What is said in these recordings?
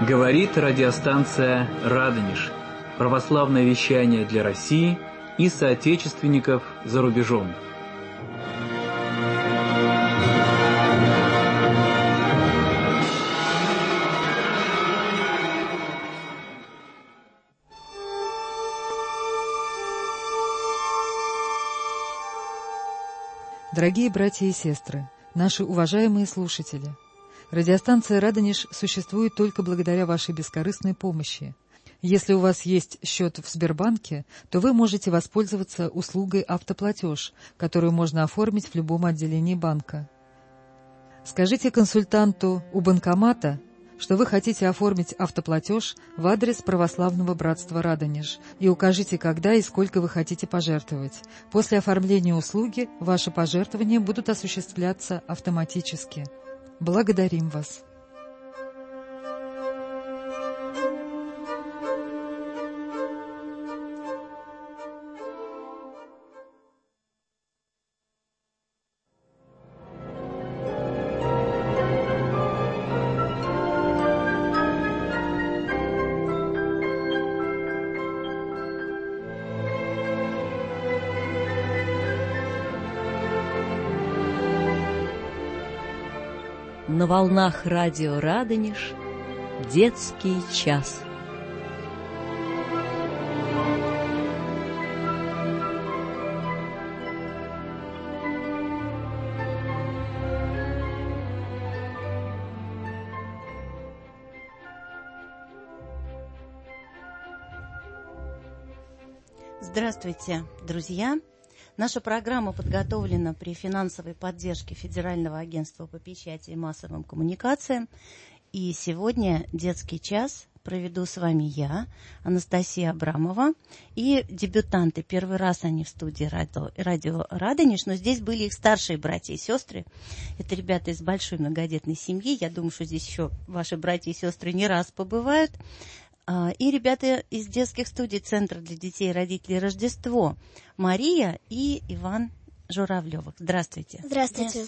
Говорит радиостанция «Радонеж». Православное вещание для России и соотечественников за рубежом. Дорогие братья и сестры, наши уважаемые слушатели, радиостанция «Радонеж» существует только благодаря вашей бескорыстной помощи. Если у вас есть счет в Сбербанке, то вы можете воспользоваться услугой «Автоплатеж», которую можно оформить в любом отделении банка. Скажите консультанту у банкомата, что вы хотите оформить автоплатеж в адрес Православного братства «Радонеж», и укажите, когда и сколько вы хотите пожертвовать. После оформления услуги ваши пожертвования будут осуществляться автоматически. Благодарим вас. На волнах радио «Радонеж» детский час. Здравствуйте, друзья! Наша программа подготовлена при финансовой поддержке Федерального агентства по печати и массовым коммуникациям. И сегодня детский час проведу с вами я, Анастасия Абрамова, и дебютанты. Первый раз они в студии радио «Радонеж», но здесь были их старшие братья и сестры. Это ребята из большой многодетной семьи. Я думаю, что здесь еще ваши братья и сестры не раз побывают. И ребята из детских студий Центра для детей и родителей «Рождество» Мария и Иван Журавлевых. Здравствуйте. Здравствуйте.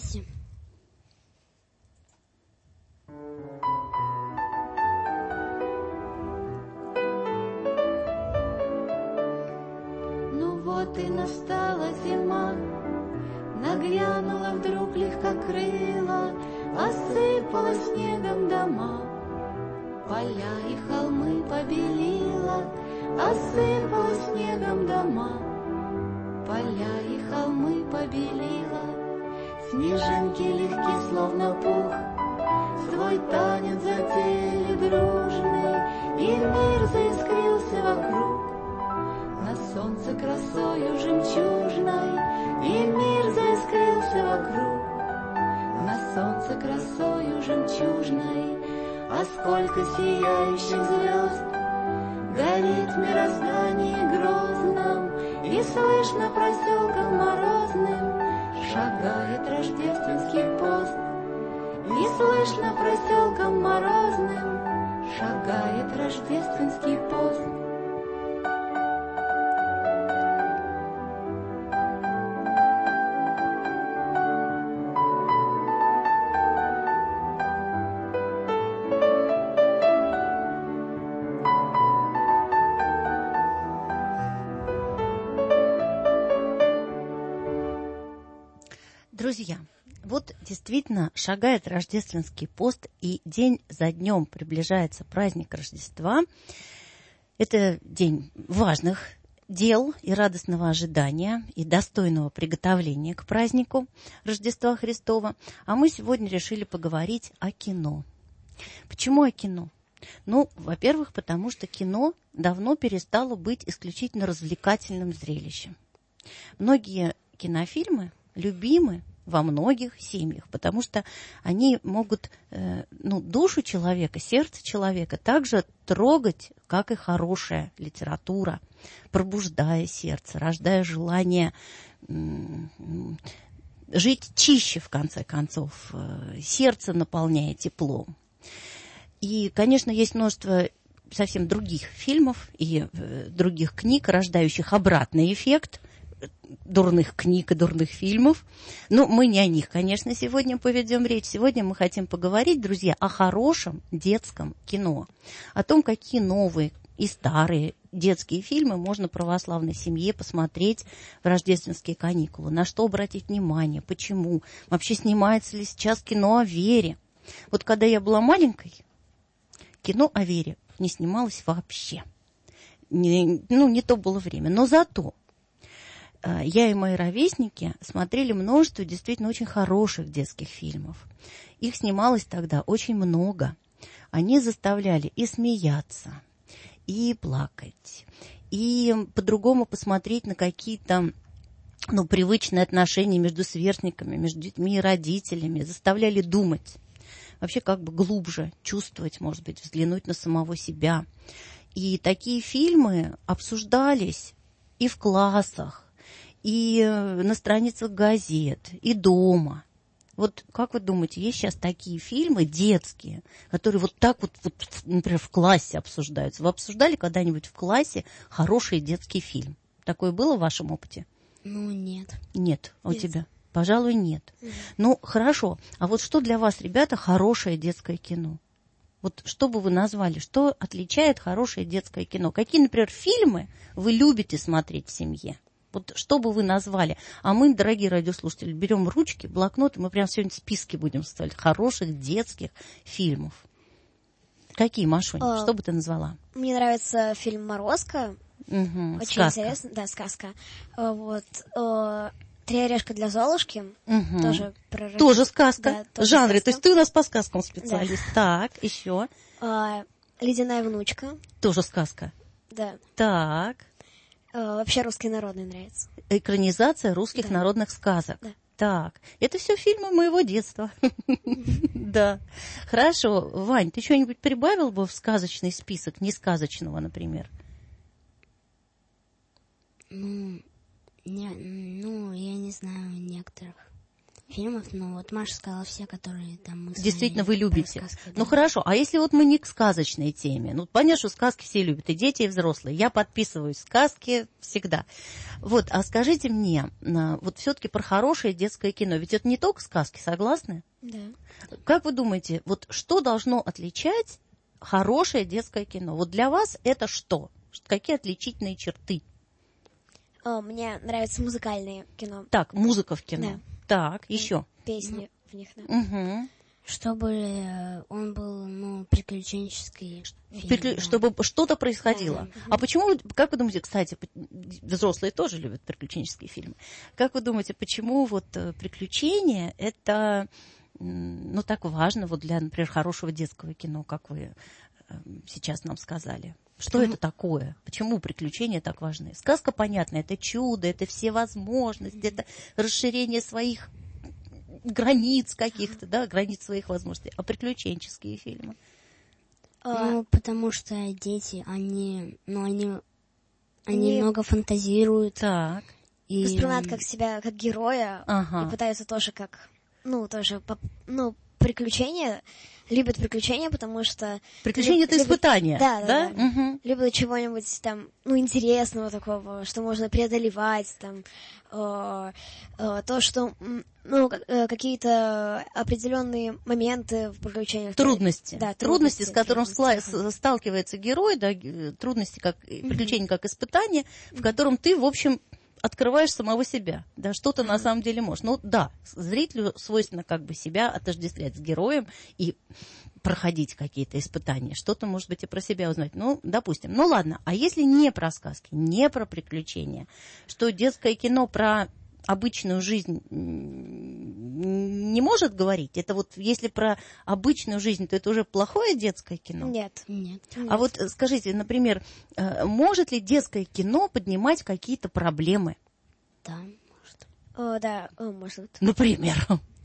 Ну вот и настала зима, нагрянула вдруг легкокрыло, осыпала снегом дома. Поля и холмы побелила, осыпала снегом дома. Поля и холмы побелила, снежинки легки, словно пух, свой танец затеяли дружный, и мир заискрился вокруг. На солнце красою жемчужной, и мир заискрился вокруг. На солнце красою жемчужной, а сколько сияющих звезд горит в мироздании грозном, и слышно проселком морозным шагает рождественский пост. И слышно проселком морозным шагает рождественский пост. Друзья, вот действительно шагает рождественский пост, и день за днем приближается праздник Рождества. Это день важных дел и радостного ожидания, и достойного приготовления к празднику Рождества Христова. А мы сегодня решили поговорить о кино. Почему о кино? Ну, во-первых, потому что кино давно перестало быть исключительно развлекательным зрелищем. Многие кинофильмы любимы во многих семьях, потому что они могут душу человека, сердце человека также трогать, как и хорошая литература, пробуждая сердце, рождая желание жить чище, в конце концов, сердце наполняя теплом. И, конечно, есть множество совсем других фильмов и других книг, рождающих обратный эффект, дурных книг и дурных фильмов. Но мы не о них, конечно, сегодня поведем речь. Сегодня мы хотим поговорить, друзья, о хорошем детском кино. О том, какие новые и старые детские фильмы можно православной семье посмотреть в рождественские каникулы. На что обратить внимание, почему. Вообще снимается ли сейчас кино о вере. Вот когда я была маленькой, кино о вере не снималось вообще. Не то было время. Но зато я и мои ровесники смотрели множество действительно очень хороших детских фильмов. Их снималось тогда очень много. Они заставляли и смеяться, и плакать, и по-другому посмотреть на какие-то привычные отношения между сверстниками, между детьми и родителями, заставляли думать, вообще как бы глубже чувствовать, может быть, взглянуть на самого себя. И такие фильмы обсуждались и в классах, и на страницах газет, и дома. Вот как вы думаете, есть сейчас такие фильмы детские, которые вот так вот, например, в классе обсуждаются? Вы обсуждали когда-нибудь в классе хороший детский фильм? Такое было в вашем опыте? Нет. Нет. А у тебя? Пожалуй, нет. Ну, хорошо. А вот что для вас, ребята, хорошее детское кино? Вот что бы вы назвали? Что отличает хорошее детское кино? Какие, например, фильмы вы любите смотреть в семье? Вот что бы вы назвали? А мы, дорогие радиослушатели, берем ручки, блокноты, мы прямо сегодня списки будем составлять хороших детских фильмов. Какие, Машунь? Что бы ты назвала? Мне нравится фильм «Морозко». Очень сказка. интересно. Да, сказка. Вот. «Три орешка для Золушки». Тоже про... Тоже сказка. Да, тоже жанре. сказка. То есть ты у нас по сказкам специалист. Да. Так, еще. «Ледяная внучка». Тоже сказка. Да. Так. Вообще русский народный нравится. Экранизация русских народных сказок. Да. Так, это все фильмы моего детства. Да. Хорошо. Вань, ты что-нибудь прибавил бы в сказочный список, несказочного, например? Я не знаю некоторых фильмов, но вот Маша сказала все, которые там мы действительно вы любите. Сказки, да. Ну хорошо, а если вот мы не к сказочной теме? Ну, понятно, что сказки все любят, и дети, и взрослые. Я подписываюсь сказки всегда. Вот, а скажите мне, вот все-таки про хорошее детское кино. Ведь это не только сказки, согласны? Да. Как вы думаете, вот что должно отличать хорошее детское кино? Вот для вас это что? Какие отличительные черты? Мне нравится музыкальное кино. Так, музыка в кино. Да. Так, еще. Песни в них, да. Угу. Чтобы он был, приключенческий фильм. Чтобы что-то происходило. А почему, как вы думаете, кстати, взрослые тоже любят приключенческие фильмы. Как вы думаете, почему вот приключения это, так важно вот для, например, хорошего детского кино, как вы сейчас нам сказали? Что это такое? Почему приключения так важны? Сказка, понятно, это чудо, это все возможности, это расширение своих границ каких-то, да, границ своих возможностей. А приключенческие фильмы? Потому что дети, они много фантазируют. Так. И воспринимают как себя, как героя, и пытаются тоже приключения, любят приключения, потому что... Приключения — это испытание. Да. Угу. Любят чего-нибудь там, интересного такого, что можно преодолевать, там, то, что, какие-то определенные моменты в приключениях. Трудности. Да, трудности, с которым сталкивается герой, да, трудности, как приключения, как испытание, в котором ты, в общем, открываешь самого себя, да, что ты на самом деле можешь. Зрителю свойственно как бы себя отождествлять с героем и проходить какие-то испытания, что-то, может быть, и про себя узнать. Допустим. Ладно, а если не про сказки, не про приключения, что детское кино про обычную жизнь не может говорить? Это вот если про обычную жизнь, то это уже плохое детское кино? Нет. А вот скажите, например, может ли детское кино поднимать какие-то проблемы? Да, может. Да, может. Например?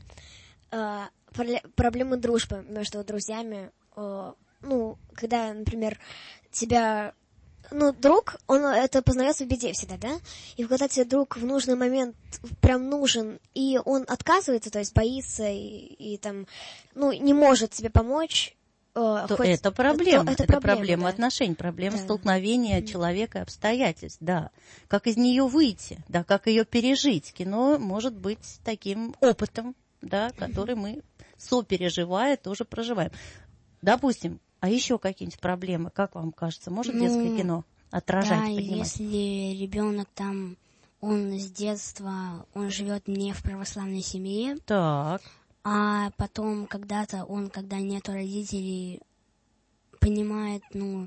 Проблемы дружбы между друзьями. Когда, например, тебя... друг, он это познается в беде всегда, да? И когда тебе друг в нужный момент прям нужен, и он отказывается, то есть боится, и там, не может тебе помочь, то хоть... это проблема. Это Это проблема да. отношений, проблема Да. столкновения человека и обстоятельств, да. Как из нее выйти, да, как ее пережить. Кино может быть таким опытом, да, который мы, сопереживая, тоже проживаем. Допустим, а еще какие-нибудь проблемы, как вам кажется, может детское кино отражать, Да, поднимать? если ребенок там, он с детства, он живет не в православной семье, Так. а потом когда-то он, когда нету родителей, понимает,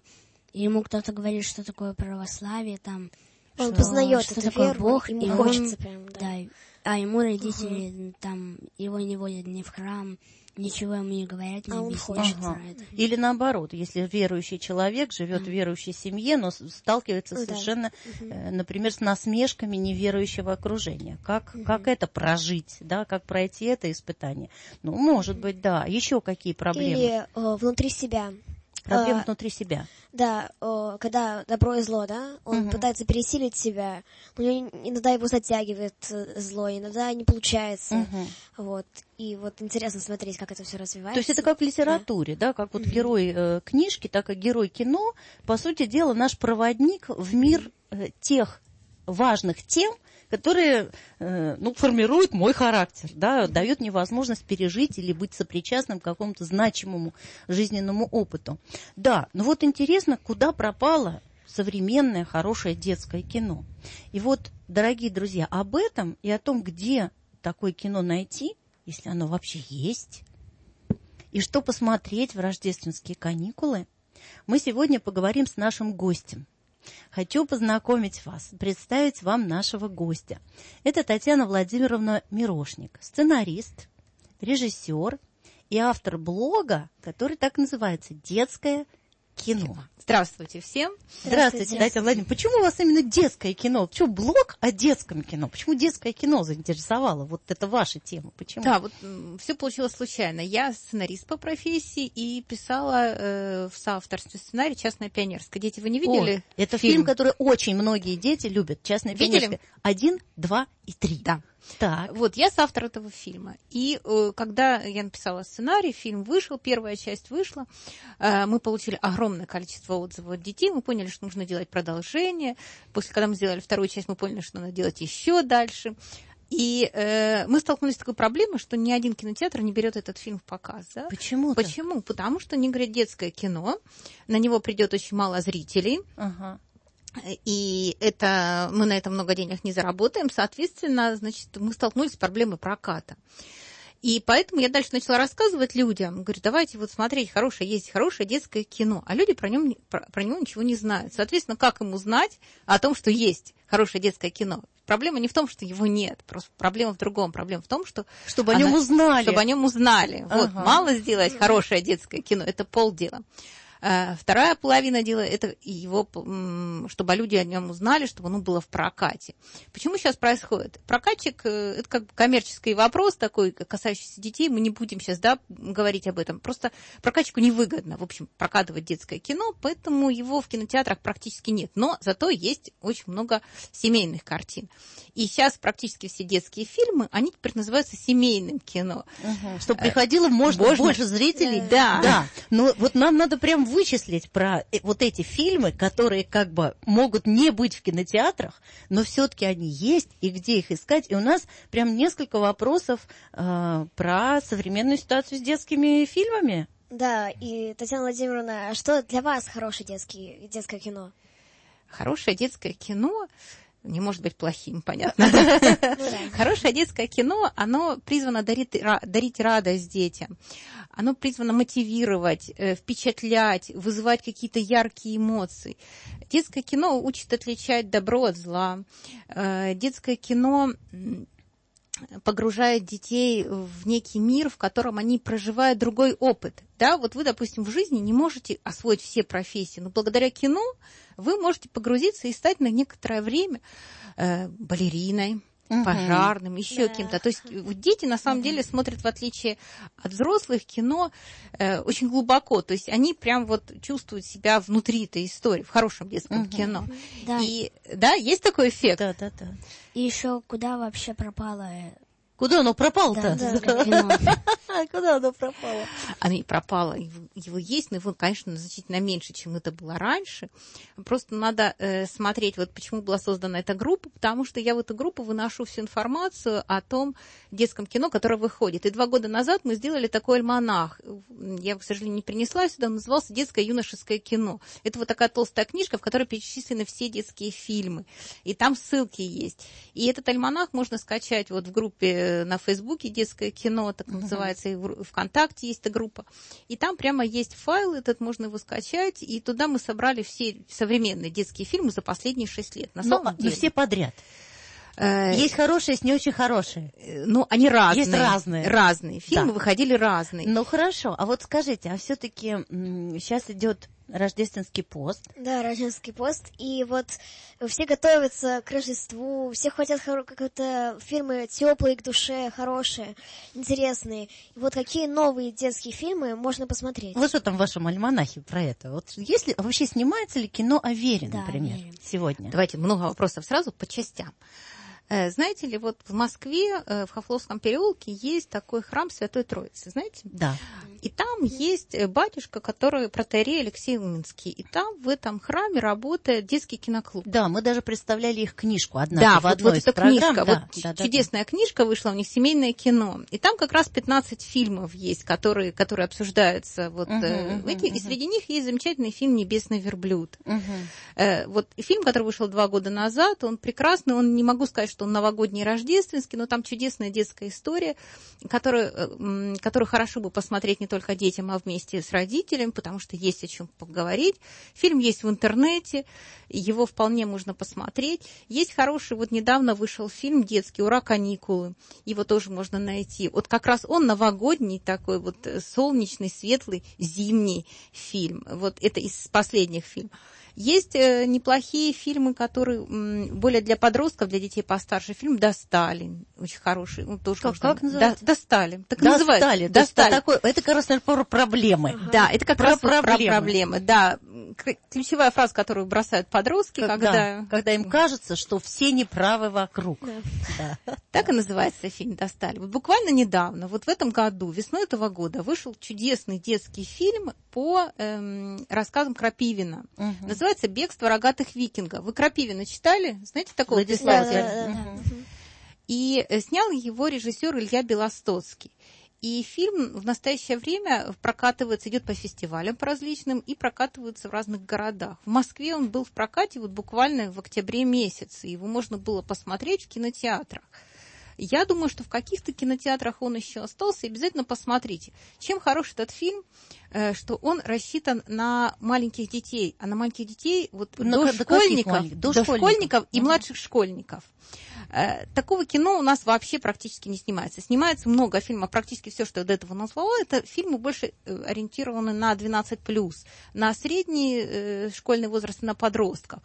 ему кто-то говорит, что такое православие, там, Он что, познает что эту такое веру, Бог, ему и хочется он, прям, да. да, а ему родители там его не водят ни в храм, ничего ему не говорят, не А он объясняют хочет. про это. Или наоборот, если верующий человек живет в верующей семье, но сталкивается Да. совершенно, например, с насмешками неверующего окружения. Как это прожить, да, как пройти это испытание? Ну, может быть, да. Еще какие проблемы? Или внутри себя. Проблемы внутри себя. Да, когда добро и зло, да, он пытается пересилить себя, но иногда его затягивает зло, иногда не получается. Вот. И вот интересно смотреть, как это все развивается. То есть это как в литературе, да, как вот герой книжки, так и герой кино, по сути дела, наш проводник в мир тех важных тем, которые формируют мой характер, да, дают мне возможность пережить или быть сопричастным к какому-то значимому жизненному опыту. Да, но вот интересно, куда пропало современное хорошее детское кино. И вот, дорогие друзья, об этом и о том, где такое кино найти, если оно вообще есть, и что посмотреть в рождественские каникулы, мы сегодня поговорим с нашим гостем. Хочу познакомить вас, представить вам нашего гостя. Это Татьяна Владимировна Мирошник, сценарист, режиссер и автор блога, который так называется «Детское кино». Здравствуйте всем. Здравствуйте, Татьяна Владимировна. Почему у вас именно детское кино? Почему блог о детском кино? Почему детское кино заинтересовало? Вот это ваша тема. Почему? Да, вот все получилось случайно. Я сценарист по профессии и писала в соавторстве сценарий «Частная пионерская». Дети, вы не видели? О, это фильм, который очень многие дети любят. «Частная Видели? пионерская». 1, 2 и 3. Да. Так. Вот, я соавтор этого фильма. И когда я написала сценарий, фильм вышел, первая часть вышла, мы получили огромное количество отзывов от детей, мы поняли, что нужно делать продолжение. После, когда мы сделали вторую часть, мы поняли, что надо делать еще дальше. И мы столкнулись с такой проблемой, что ни один кинотеатр не берет этот фильм в показ. Да? Почему? Почему? Потому что они говорят, детское кино, на него придет очень мало зрителей. Ага. И мы на этом много денег не заработаем, соответственно, значит, мы столкнулись с проблемой проката. И поэтому я дальше начала рассказывать людям, говорю, давайте вот смотреть, есть хорошее детское кино, а люди про него ничего не знают. Соответственно, как им узнать о том, что есть хорошее детское кино? Проблема не в том, что его нет, просто проблема в другом. Проблема в том, что... Чтобы о нем узнали. Чтобы о нем узнали. Ага. Вот, мало сделать хорошее детское кино, это полдела. Вторая половина дела – это его, чтобы люди о нем узнали, чтобы оно было в прокате. Почему сейчас происходит? Прокатчик – это как бы коммерческий вопрос такой, касающийся детей. Мы не будем сейчас говорить об этом. Просто прокатчику невыгодно, в общем, прокатывать детское кино, поэтому его в кинотеатрах практически нет. Но зато есть очень много семейных картин. И сейчас практически все детские фильмы, они теперь называются семейным кино. Чтобы приходило больше зрителей. Да. Но вот нам надо прям вычислить про вот эти фильмы, которые как бы могут не быть в кинотеатрах, но все-таки они есть, и где их искать. И у нас прям несколько вопросов про современную ситуацию с детскими фильмами. Да, и, Татьяна Владимировна, что для вас хорошее детское кино? Хорошее детское кино не может быть плохим, понятно. Хорошее детское кино, оно призвано дарить радость детям. Оно призвано мотивировать, впечатлять, вызывать какие-то яркие эмоции. Детское кино учит отличать добро от зла. Детское кино погружает детей в некий мир, в котором они проживают другой опыт. Да, вот вы, допустим, в жизни не можете освоить все профессии, но благодаря кино вы можете погрузиться и стать на некоторое время балериной, пожарным, еще кем-то. То есть дети на самом деле смотрят, в отличие от взрослых, кино очень глубоко. То есть они прям вот чувствуют себя внутри этой истории, в хорошем детском кино. Да. И да, есть такой эффект. Да. И еще куда вообще пропало Куда оно пропало-то? Куда оно пропало? Оно и пропало. Его есть, но его, конечно, значительно меньше, чем это было раньше. Просто надо смотреть, вот почему была создана эта группа, потому что я в эту группу выношу всю информацию о том детском кино, которое выходит. И 2 года назад мы сделали такой альманах. Я, к сожалению, не принесла сюда, он назывался «Детское юношеское кино». Это вот такая толстая книжка, в которой перечислены все детские фильмы. И там ссылки есть. И этот альманах можно скачать вот в группе на Фейсбуке «Детское кино», так называется, и в ВКонтакте есть эта группа. И там прямо есть файл этот, можно его скачать, и туда мы собрали все современные детские фильмы за последние 6 лет. На самом деле. Все подряд. Есть хорошие, есть не очень хорошие. Ну, они разные. Есть разные. Разные. Фильмы выходили разные. Ну, хорошо. А вот скажите, а все-таки сейчас идет рождественский пост. Да, рождественский пост. И вот все готовятся к Рождеству, все хотят какие-то фильмы теплые к душе, хорошие, интересные. И вот какие новые детские фильмы можно посмотреть? Вот что там в вашем альманахе про это? Вот если вообще снимается ли кино о вере, например, сегодня? Давайте много вопросов сразу по частям. Знаете ли, вот в Москве, в Хохловском переулке есть такой храм Святой Троицы, знаете? Да. И там есть батюшка, который протоиерей Алексей Уминский. И там в этом храме работает детский киноклуб. Да, мы даже представляли их книжку однажды да, в одной из эта программ. Книжка, да, вот чудесная книжка вышла, у них семейное кино. И там как раз 15 фильмов есть, которые обсуждаются. Вот, и среди них есть замечательный фильм «Небесный верблюд». Вот фильм, который вышел 2 года назад, он прекрасный, он не могу сказать, что он новогодний, рождественский, но там чудесная детская история, которую хорошо бы посмотреть не только детям, а вместе с родителями, потому что есть о чем поговорить. Фильм есть в интернете, его вполне можно посмотреть. Есть хороший, вот недавно вышел фильм детский «Ура, каникулы», его тоже можно найти. Вот как раз он новогодний такой вот солнечный, светлый, зимний фильм. Вот это из последних фильмов. Есть неплохие фильмы, которые более для подростков, для детей постарше. Фильм «Достали». Очень хороший. Ну, тоже как называется? «Достали». Так «Достали». «Достали». Это как раз, наверное, про проблемы. Да, это как раз про проблемы. Да. Ключевая фраза, которую бросают подростки, когда им кажется, что все неправы вокруг. Да. Так и называется фильм «Достали». Вот буквально недавно, вот в этом году, весной этого года, вышел чудесный детский фильм по рассказам Крапивина. Называется «Бегство рогатых викингов». Вы Крапивина читали? Знаете такого писателя? Да. И снял его режиссер Илья Белостоцкий. И фильм в настоящее время прокатывается, идет по фестивалям по различным и прокатывается в разных городах. В Москве он был в прокате вот буквально в октябре месяце. Его можно было посмотреть в кинотеатрах. Я думаю, что в каких-то кинотеатрах он еще остался. И обязательно посмотрите. Чем хорош этот фильм, что он рассчитан на маленьких детей. А на маленьких детей вот дошкольников и младших школьников. Такого кино у нас вообще практически не снимается. Снимается много фильмов, практически все, что я до этого назвала, это фильмы больше ориентированы на 12+, на средний школьный возраст, на подростков.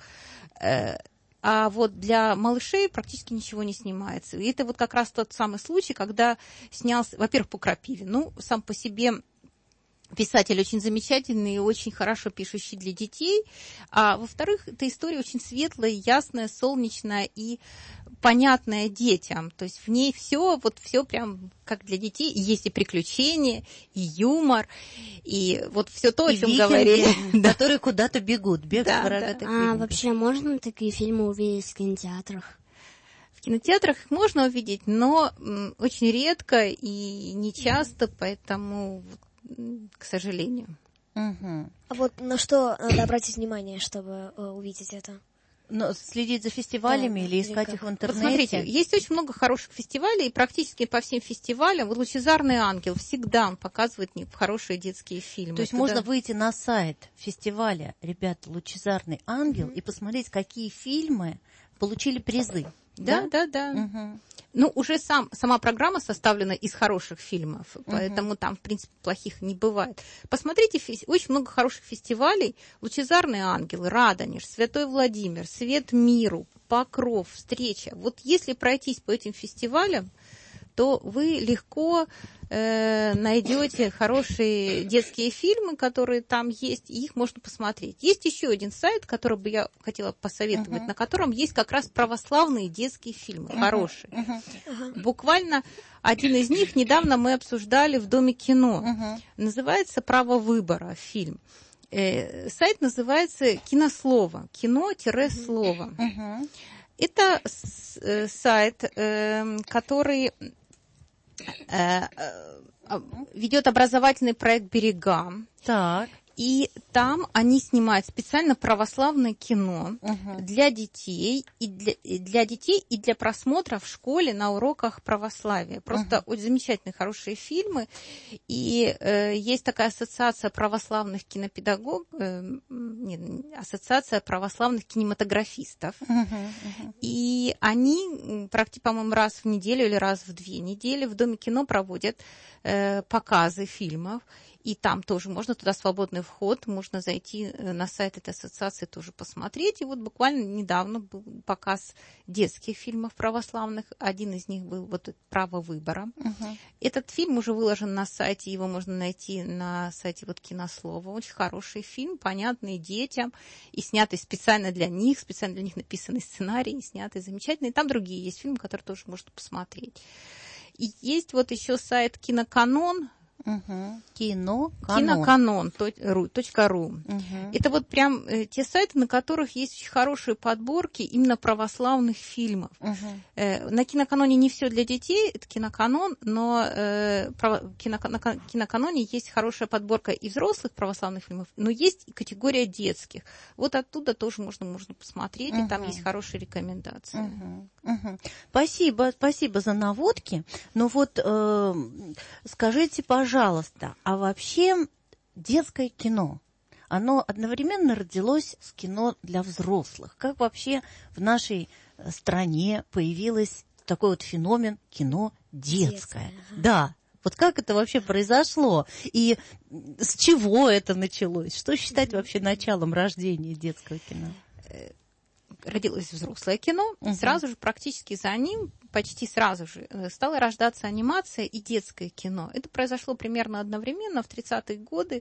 А вот для малышей практически ничего не снимается. И это вот как раз тот самый случай, когда снялся, во-первых, по Крапивину, сам по себе писатель очень замечательный и очень хорошо пишущий для детей. А во-вторых, эта история очень светлая, ясная, солнечная и понятная детям. То есть в ней все прям как для детей. И есть и приключения, и юмор, и вот все то, о чем говорили. Которые куда-то бегут. Вообще можно такие фильмы увидеть в кинотеатрах? В кинотеатрах их можно увидеть, но очень редко и не часто, поэтому... к сожалению. А вот на что надо обратить внимание, чтобы увидеть это? Следить за фестивалями или искать их в интернете? Вот смотрите, есть очень много хороших фестивалей, и практически по всем фестивалям вот «Лучезарный ангел» всегда он показывает хорошие детские фильмы. То есть можно выйти на сайт фестиваля, ребята, «Лучезарный ангел», и посмотреть, какие фильмы получили призы. Да. Ну, уже сама программа составлена из хороших фильмов, поэтому там, в принципе, плохих не бывает. Посмотрите, очень много хороших фестивалей. «Лучезарный ангел», «Радонеж», «Святой Владимир», «Свет миру», «Покров», «Встреча». Вот если пройтись по этим фестивалям, то вы легко найдете хорошие детские фильмы, которые там есть, и их можно посмотреть. Есть еще один сайт, который бы я хотела посоветовать, на котором есть как раз православные детские фильмы, хорошие. Буквально один из них недавно мы обсуждали в Доме кино. Называется «Право выбора» фильм. Сайт называется «Кинослово», кино-слово. Это сайт, который ведет образовательный проект «Берега». Так. И там они снимают специально православное кино для детей и для просмотра в школе на уроках православия. Просто очень замечательные, хорошие фильмы. И есть такая ассоциация православных кинопедагогов, ассоциация православных кинематографистов. И они, по-моему, раз в неделю или раз в 2 недели в Доме кино проводят показы фильмов. И там тоже можно, туда свободный вход, можно зайти на сайт этой ассоциации, тоже посмотреть. И вот буквально недавно был показ детских фильмов православных. Один из них был вот «Право выбора». Этот фильм уже выложен на сайте, его можно найти на сайте вот «Кинослова». Очень хороший фильм, понятный детям, и снятый специально для них написанный сценарий, снятый замечательно. И там другие есть фильмы, которые тоже можно посмотреть. И есть вот еще сайт «Киноканон». Киноканон.ру. Это вот прям те сайты, на которых есть очень хорошие подборки именно православных фильмов. На Киноканоне не все для детей, это Киноканон, но на Киноканоне есть хорошая подборка и взрослых православных фильмов, но есть и категория детских. Вот оттуда тоже можно посмотреть, и там есть хорошие рекомендации. Спасибо за наводки. Но вот скажите, пожалуйста, а вообще детское кино, оно одновременно родилось с кино для взрослых. Как вообще в нашей стране появился такой вот феномен кино детское? Да. Вот как это вообще произошло? И с чего это началось? Что считать вообще началом рождения детского кино? Родилось взрослое кино, сразу же практически за ним, почти сразу же, стала рождаться анимация и детское кино. Это произошло примерно одновременно в 30-е годы.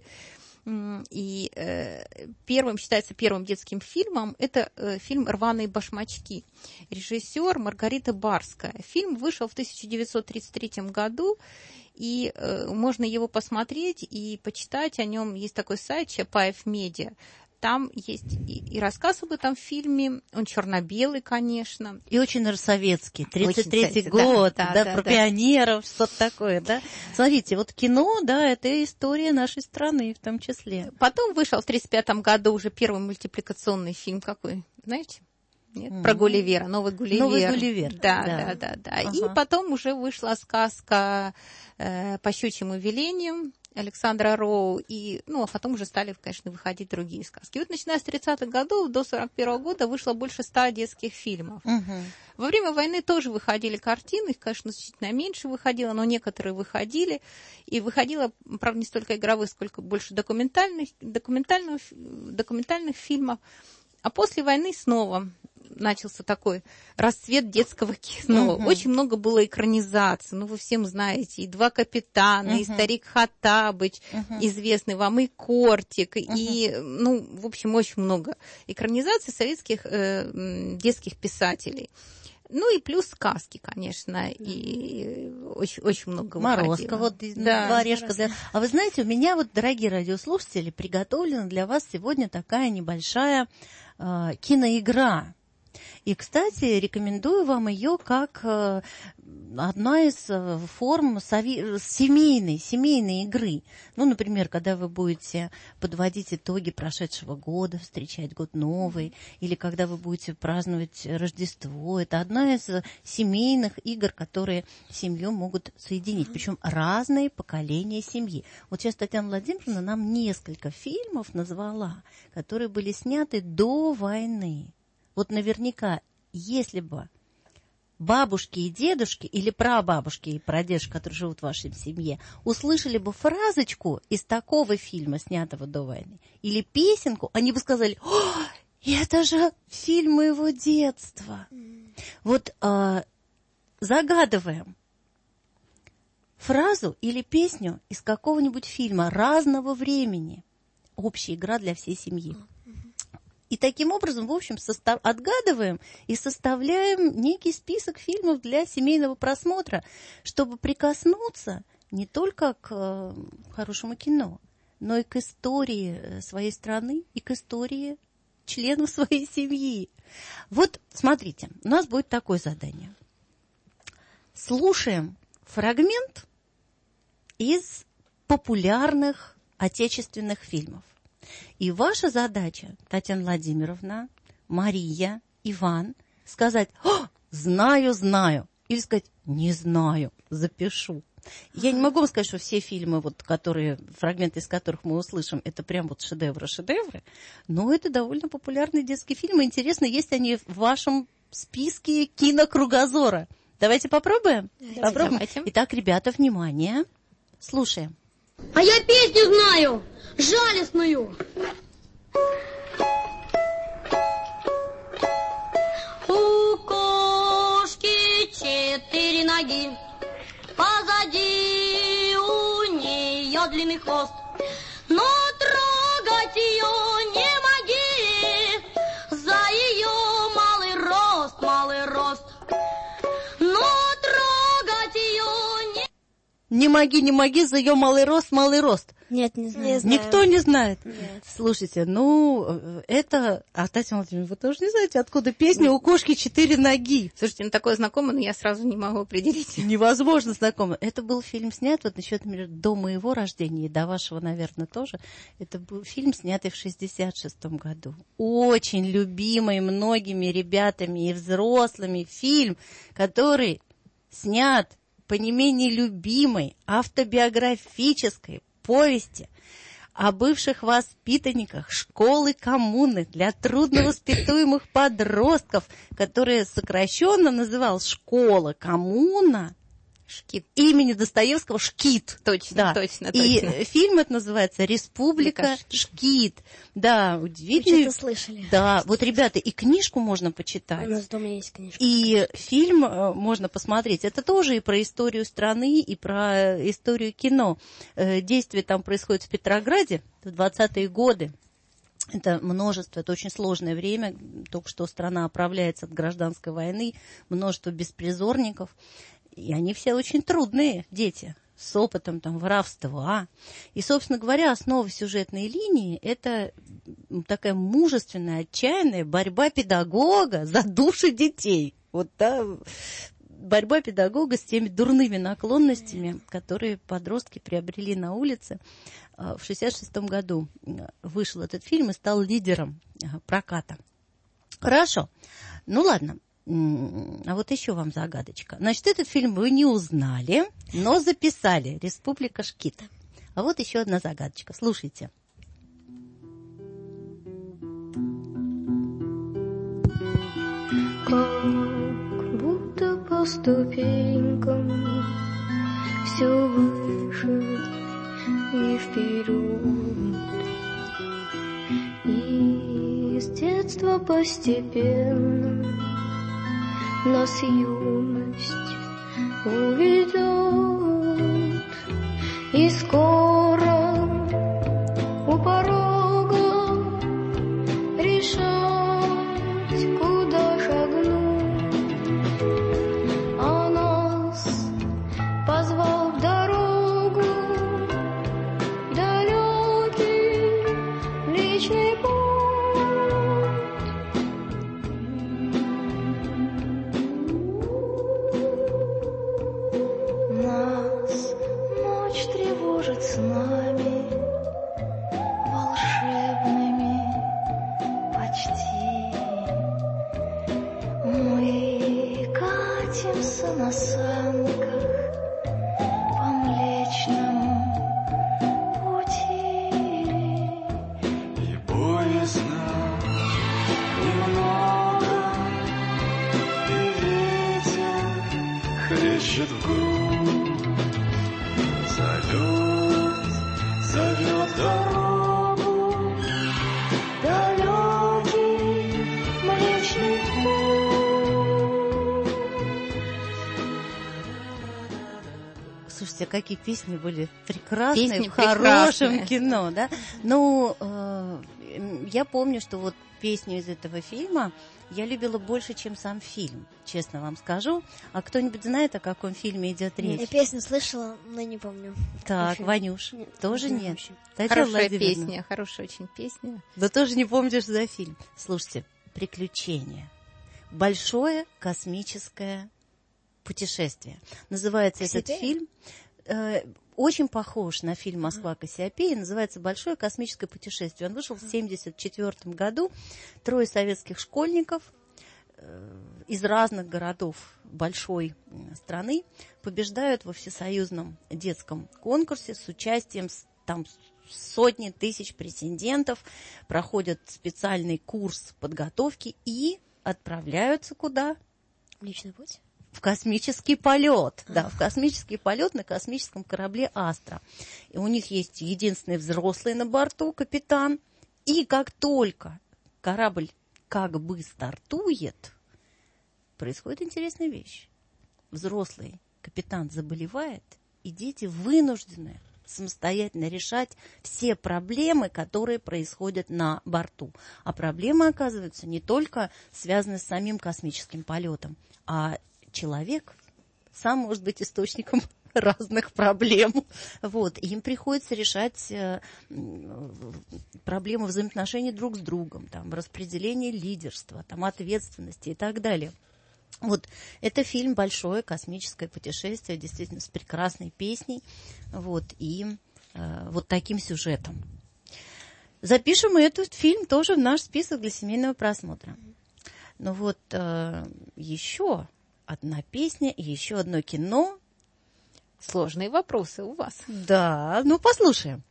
И считается первым детским фильмом, это фильм «Рваные башмачки». Режиссер Маргарита Барская. Фильм вышел в 1933 году, и можно его посмотреть и почитать о нем. Есть такой сайт «Чапаев Медиа». Там есть и рассказ об этом фильме, он черно-белый, конечно. И очень советский, 33-й год, про пионеров, что-то такое, да? Смотрите, вот кино, да, это история нашей страны в том числе. Потом вышел в 1935 году уже первый мультипликационный фильм какой, знаете? Нет? Про Гулливера, «Новый Гулливер». «Новый Гулливер». Да. И потом уже вышла сказка «По щучьему велению» Александра Роу, а потом уже стали, конечно, выходить другие сказки. И вот начиная с 30-х годов до 41-го года вышло больше 100 детских фильмов. Во время войны тоже выходили картины, их, конечно, значительно меньше выходило, но некоторые выходили. И выходило, правда, не столько игровых, сколько больше документальных фильмов. А после войны снова начался такой расцвет детского кино. Очень много было экранизаций. Вы всем знаете, и «Два капитана», и «Старик Хоттабыч», известный вам, и «Кортик», и, в общем, очень много экранизаций советских детских писателей. И плюс сказки, конечно, и очень много Морозко, «Два орешка». А вы знаете, у меня дорогие радиослушатели, приготовлена для вас сегодня такая небольшая киноигра. И, кстати, рекомендую вам ее как одна из форм семейной игры. Например, когда вы будете подводить итоги прошедшего года, встречать год новый, или когда вы будете праздновать Рождество. Это одна из семейных игр, которые семью могут соединить, причем разные поколения семьи. Вот сейчас Татьяна Владимировна нам несколько фильмов назвала, которые были сняты до войны. Вот наверняка, если бы бабушки и дедушки, или прабабушки и прадедушки, которые живут в вашей семье, услышали бы фразочку из такого фильма, снятого до войны, или песенку, они бы сказали: это же фильм моего детства. Вот загадываем. фразу или песню из какого-нибудь фильма разного времени. Общая игра для всей семьи. И таким образом, в общем, отгадываем и составляем некий список фильмов для семейного просмотра, чтобы прикоснуться не только к хорошему кино, но и к истории своей страны и к истории членов своей семьи. Вот, смотрите, у нас будет такое задание. Слушаем фрагмент из популярных отечественных фильмов. И ваша задача, Татьяна Владимировна, Мария, Иван, сказать «знаю, знаю», или сказать «не знаю, запишу». Я не могу вам сказать, что все фильмы, вот, которые, фрагменты из которых мы услышим, это прям вот шедевры, но это довольно популярные детские фильмы. Интересно, есть они в вашем списке кинокругозора. Давайте попробуем? Попробуем. Давайте. Итак, ребята, внимание. Слушаем. А я песню знаю, жалостную. У кошки 4 ноги, позади у нее длинный хвост, но трогать ее не моги, за ее малый рост, но трогать ее не... Не моги, за ее малый рост. Нет, не знаю. Никто не знает? Нет. Слушайте, это... А, Татьяна Владимировна, вы тоже не знаете, откуда песня «У кошки 4 ноги»? Слушайте, такое знакомое, но я сразу не могу определить. Невозможно знакомо. Это был фильм снят, вот насчет, например, до моего рождения, и до вашего, наверное, тоже. Это был фильм, снятый в 1966 году. Очень любимый многими ребятами и взрослыми фильм, который снят по не менее любимой автобиографической повести о бывших воспитанниках школы коммуны для трудновоспитуемых подростков, которая сокращенно называлась «Школа коммуна». Шкит. Имени Достоевского «Шкит». Точно, да. точно. И фильм это называется «Республика Шкит». Да, удивительно. Вы что-то слышали. Да, вот, ребята, и книжку можно почитать. У нас дома есть книжка. И фильм можно посмотреть. Это тоже и про историю страны, и про историю кино. Действие там происходит в Петрограде в 20-е годы. Это множество, это очень сложное время. Только что страна оправляется от гражданской войны. Множество беспризорников. И они все очень трудные дети, с опытом там воровства. И, собственно говоря, основа сюжетной линии – это такая мужественная, отчаянная борьба педагога за души детей. Вот та борьба педагога с теми дурными наклонностями, которые подростки приобрели на улице. В 1966 году вышел этот фильм и стал лидером проката. Хорошо. Ну, ладно. А вот еще вам загадочка. Значит, этот фильм вы не узнали, но записали. «Республика Шкит». А вот еще одна загадочка. Слушайте. Как будто по ступенькам все выше и вперед, и с детства постепенно нас юность уведет, и скоро у порога решать, куда шагнуть, а нас позвал в дорогу далекий личный путь. С нами волшебными почти мы катимся на санках по Млечному пути, и поезда немного, и ветер хлещет в грудь, зовет какие песни были прекрасные, Песни в хорошем прекрасные. кино, да? Ну, я помню, что вот песню из этого фильма я любила больше, чем сам фильм, честно вам скажу. А кто-нибудь знает, о каком фильме идет речь? Я песню слышала, но не помню. Так, Фильм. Ванюш, тоже не знаю нет? вообще. Татьяна Хорошая Владимировна? песня, хорошая очень песня. Да тоже не помнишь, что за фильм. Слушайте, «Приключения». Большое космическое путешествие. Называется этот Кассиопея? фильм... очень похож на фильм «Москва. Кассиопея». Называется «Большое космическое путешествие». Он вышел в 1974 году. 3 советских школьников из разных городов большой страны побеждают во всесоюзном детском конкурсе с участием там сотни тысяч претендентов, проходят специальный курс подготовки и отправляются куда? Личный путь? В космический полет. Да, в космический полет на космическом корабле «Астра». И у них есть единственный взрослый на борту, капитан. И как только корабль как бы стартует, происходит интересная вещь. Взрослый капитан заболевает, и дети вынуждены самостоятельно решать все проблемы, которые происходят на борту. А проблемы, оказывается, не только связаны с самим космическим полетом, а человек сам может быть источником разных проблем. Вот. И им приходится решать проблемы взаимоотношений друг с другом, там, распределение лидерства, там, ответственности и так далее. Вот, это фильм «Большое космическое путешествие», действительно, с прекрасной песней, вот, и вот таким сюжетом. Запишем этот фильм тоже в наш список для семейного просмотра. Ну вот, еще одна песня, еще одно кино. Сложные вопросы у вас. Да, ну послушаем.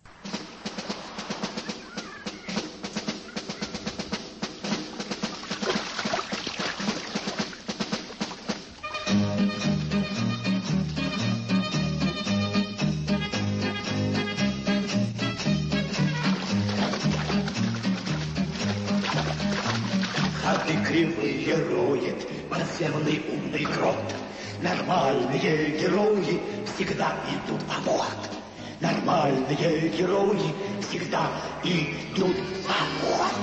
Хаты кривые роет подземный умный крот. Нормальные герои всегда идут в обход. Нормальные герои всегда идут в обход.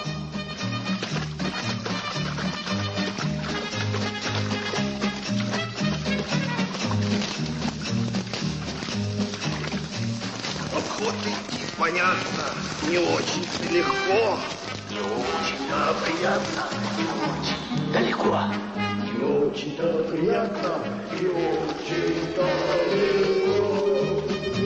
В обход идти, понятно, не очень легко. Не очень-то приятно, не очень далеко. Не очень-то приятно, не очень-то далеко.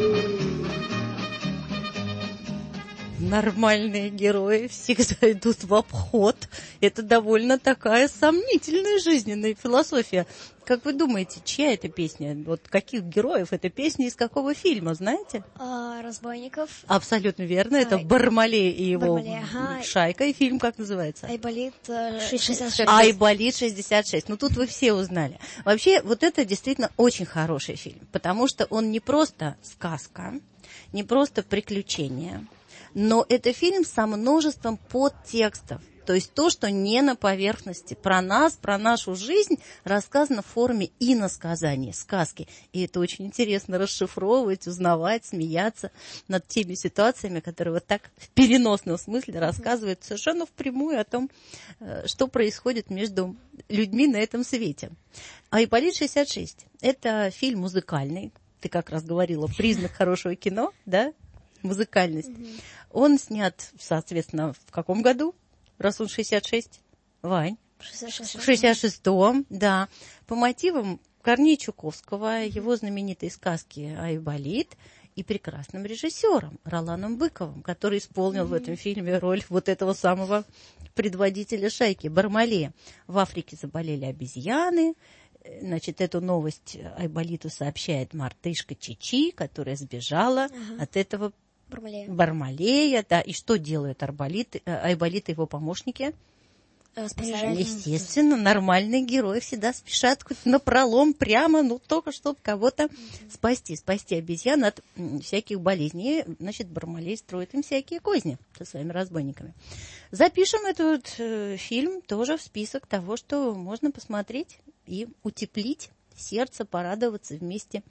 Нормальные герои всегда идут в обход. Это довольно такая сомнительная жизненная философия. Как вы думаете, чья это песня? Вот каких героев эта песня, из какого фильма, знаете? Разбойников. Абсолютно верно. Это Бармалей и его Бармалей, ага. шайка. И фильм как называется? Айболит 66. Айболит 66. Ну, тут вы все узнали. Вообще, вот это действительно очень хороший фильм, потому что он не просто сказка, не просто приключение, но это фильм со множеством подтекстов. То есть то, что не на поверхности. Про нас, про нашу жизнь рассказано в форме иносказания, сказки. И это очень интересно расшифровывать, узнавать, смеяться над теми ситуациями, которые вот так в переносном смысле рассказывают совершенно впрямую о том, что происходит между людьми на этом свете. «Айболит 66» – это фильм музыкальный. Ты как раз говорила, признак хорошего кино, да? Музыкальность. Он снят, соответственно, в каком году? Раз он 66, Вань? В 66-м, да. По мотивам Корнея Чуковского, его знаменитой сказки «Айболит», и прекрасным режиссером Роланом Быковым, который исполнил в этом фильме роль вот этого самого предводителя шайки Бармалея. В Африке заболели обезьяны. Значит, эту новость Айболиту сообщает мартышка Чичи, которая сбежала от этого Бармалея, да, и что делают Айболит и его помощники? Естественно, нормальные герои всегда спешат хоть напролом прямо, ну, только чтобы кого-то спасти обезьян от всяких болезней. Значит, Бармалей строит им всякие козни со своими разбойниками. Запишем этот фильм тоже в список того, что можно посмотреть и утеплить сердце, порадоваться вместе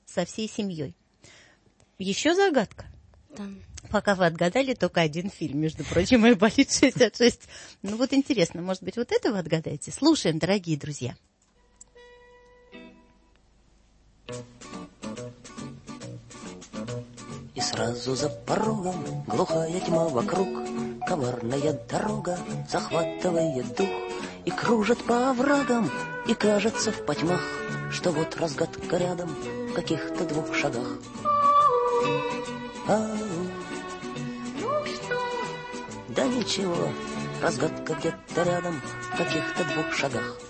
со всей семьей. Еще загадка. Там. Пока вы отгадали только один фильм, между прочим, «Айболит 66». Ну вот интересно, может быть, вот это вы отгадаете? Слушаем, дорогие друзья. И сразу за порогом глухая тьма вокруг, коварная дорога захватывает дух и кружит по оврагам, и кажется в потьмах, что вот разгадка рядом в каких-то 2 шагах. Да ничего, разгадка где-то рядом в каких-то 2 шагах.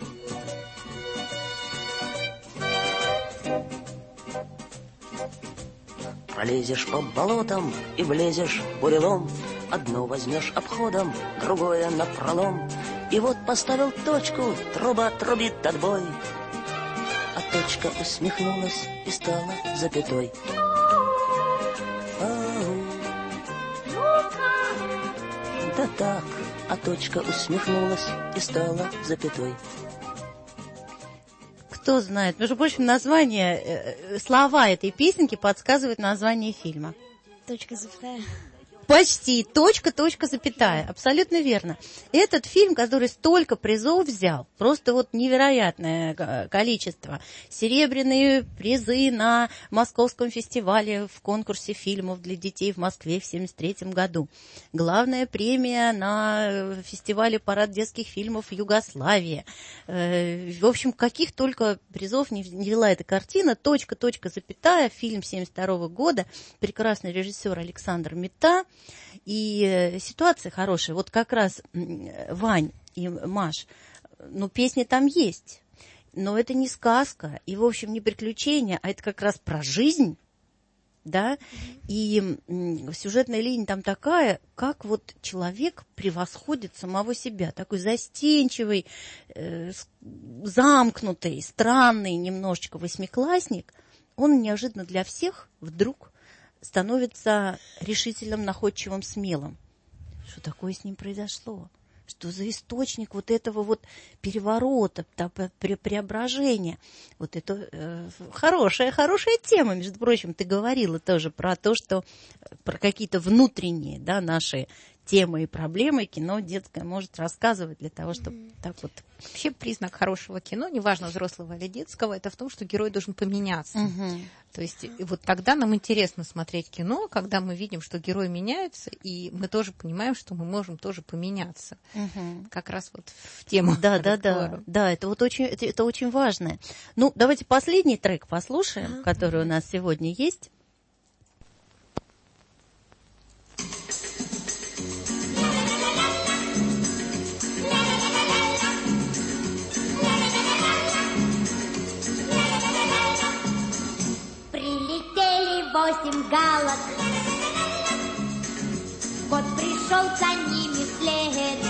Пролезешь по болотам и влезешь в бурелом, одно возьмешь обходом, другое напролом. И вот поставил точку, труба трубит отбой, а точка усмехнулась и стала запятой. Да так, а точка усмехнулась и стала запятой. Кто знает? Между прочим, название, слова этой песенки подсказывают название фильма. Точка, запятая. Почти. Точка, запятая. Абсолютно верно. Этот фильм, который столько призов взял, просто вот невероятное количество. Серебряные призы на Московском фестивале в конкурсе фильмов для детей в Москве в 1973 году. Главная премия на фестивале «Парад детских фильмов» в Югославии. В общем, каких только призов не взяла эта картина. Точка, запятая. Фильм 1972 года. Прекрасный режиссер Александр Митта. И ситуация хорошая. Вот как раз Вань и Маш, ну, песни там есть, но это не сказка, и, в общем, не приключения, а это как раз про жизнь, да, и сюжетная линия там такая, как вот человек превосходит самого себя, такой застенчивый, замкнутый, странный немножечко 8-классник, он неожиданно для всех вдруг становится решительным, находчивым, смелым. Что такое с ним произошло? Что за источник вот этого вот переворота, преображения? Вот это хорошая тема, между прочим. Ты говорила тоже про то, что про какие-то внутренние, да, наши темы и проблемы кино детское может рассказывать для того, чтобы так вот... Вообще признак хорошего кино, неважно, взрослого или детского, это в том, что герой должен поменяться. То есть вот тогда нам интересно смотреть кино, когда мы видим, что герой меняется, и мы тоже понимаем, что мы можем тоже поменяться. Как раз вот в тему. Да, это вот очень важно. Ну, давайте последний трек послушаем, который у нас сегодня есть. Прилетели 8 галок, вот пришел за ними вслед.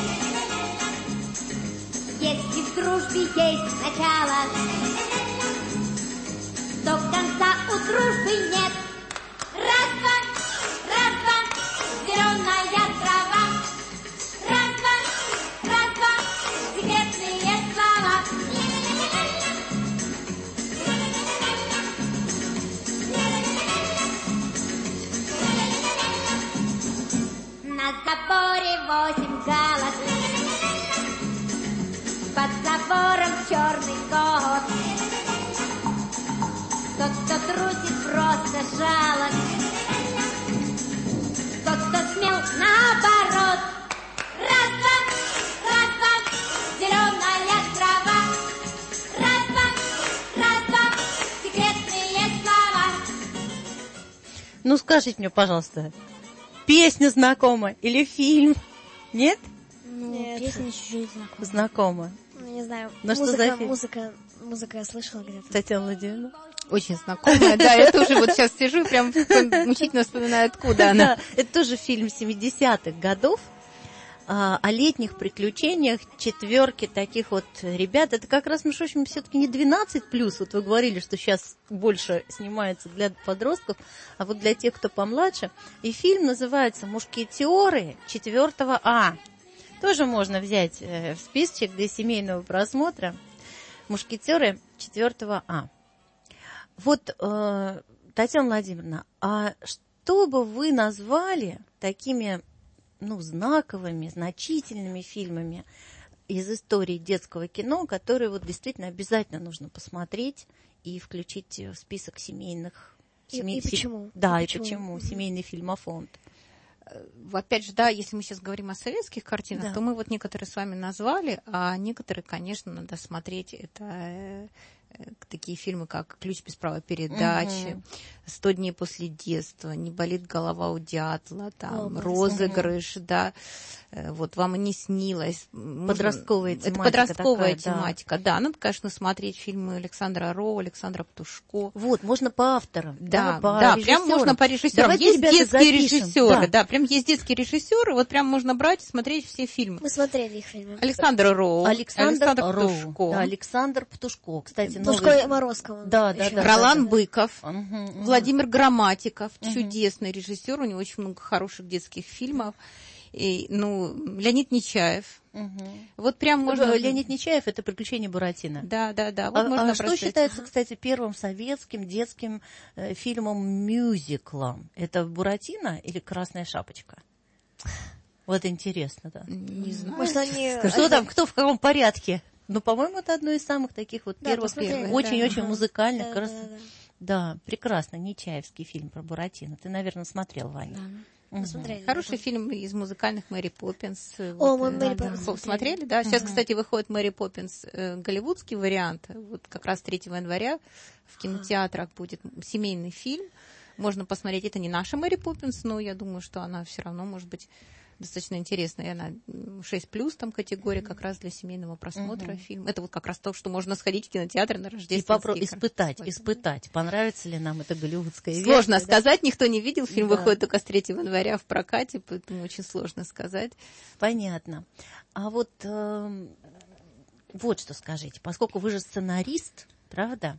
Если в дружбе есть начало, то конца у дружбы нет. Раз-два, зеленая трава. Раз-два, секретные слова. На заборе 8 галок, под забором черный кот. Тот, кто трусит, просто жалок. Тот, кто смел, наоборот. Раз-два, зеленая трава. Раз-два, секретные слова. Ну, скажите мне, пожалуйста, песня знакома или фильм? Нет? Нет. Песня чуть-чуть знакома. Знакома. Ну, не знаю. Ну, что за фильм? Музыка я слышала где-то. Татьяна Владимировна? Очень знакомая, да, я тоже вот сейчас сижу и прям мучительно вспоминаю, откуда она. Да, это тоже фильм 70-х годов о летних приключениях четверки таких вот ребят. Это как раз, между прочим, все-таки не 12+, вот вы говорили, что сейчас больше снимается для подростков, а вот для тех, кто помладше. И фильм называется «Мушкетеры 4 А». Тоже можно взять в списочек для семейного просмотра. «Мушкетеры 4 А». Вот, Татьяна Владимировна, а что бы вы назвали такими, знаковыми, значительными фильмами из истории детского кино, которые вот действительно обязательно нужно посмотреть и включить в список семейных... И почему? Да, и почему? Семейный фильмофонд. Опять же, да, если мы сейчас говорим о советских картинах, то мы вот некоторые с вами назвали, а некоторые, конечно, надо смотреть. Это такие фильмы, как «Ключ без права передачи», «100 дней после детства», «Не болит голова у дятла», там, «Розыгрыш», да, вот «Вам и не снилось». Подростковая тематика. Это подростковая такая, тематика, да. Надо, конечно, смотреть фильмы Александра Роу, Александра Птушко. Вот, можно по авторам. Да, по прям можно по режиссерам. Давайте, есть ребята, детские запишем. режиссеры, да, прям есть детские режиссеры, вот прям можно брать и смотреть все фильмы. Мы смотрели их фильмы. Александр Роу, Александр Птушко. Да, Александр Птушко, кстати, Птушко и Морозкого. Да. Ролан Быков, Владимир Грамматиков, чудесный режиссер, у него очень много хороших детских фильмов. И, Леонид Нечаев. Вот прям можно... Леонид Нечаев — это «Приключения Буратино». Да. Вот можно что считается, кстати, первым советским детским фильмом-мюзиклом? Это «Буратино» или «Красная шапочка»? Вот интересно, да. Не знаю. Может, они... Что там, кто в каком порядке? По-моему, это одно из самых таких вот первых, очень-очень музыкальных. Да, прекрасно, Нечаевский фильм про Буратино. Ты, наверное, смотрел, Ваня. Посмотрели. Хороший фильм из музыкальных «Мэри Поппинс». Мэри Поппинс. Смотрели, да? Сейчас, кстати, выходит «Мэри Поппинс» голливудский вариант. Вот как раз 3 января в кинотеатрах будет семейный фильм. Можно посмотреть. Это не наша «Мэри Поппинс», но я думаю, что она все равно может быть достаточно интересная. И она 6+, там категория как раз для семейного просмотра фильм. Это вот как раз то, что можно сходить в кинотеатр на рождественский. И испытать, понравится ли нам эта голливудская версия. Сложно сказать, никто не видел. Фильм выходит только с 3 января в прокате, поэтому очень сложно сказать. Понятно. А вот что скажите. Поскольку вы же сценарист, правда,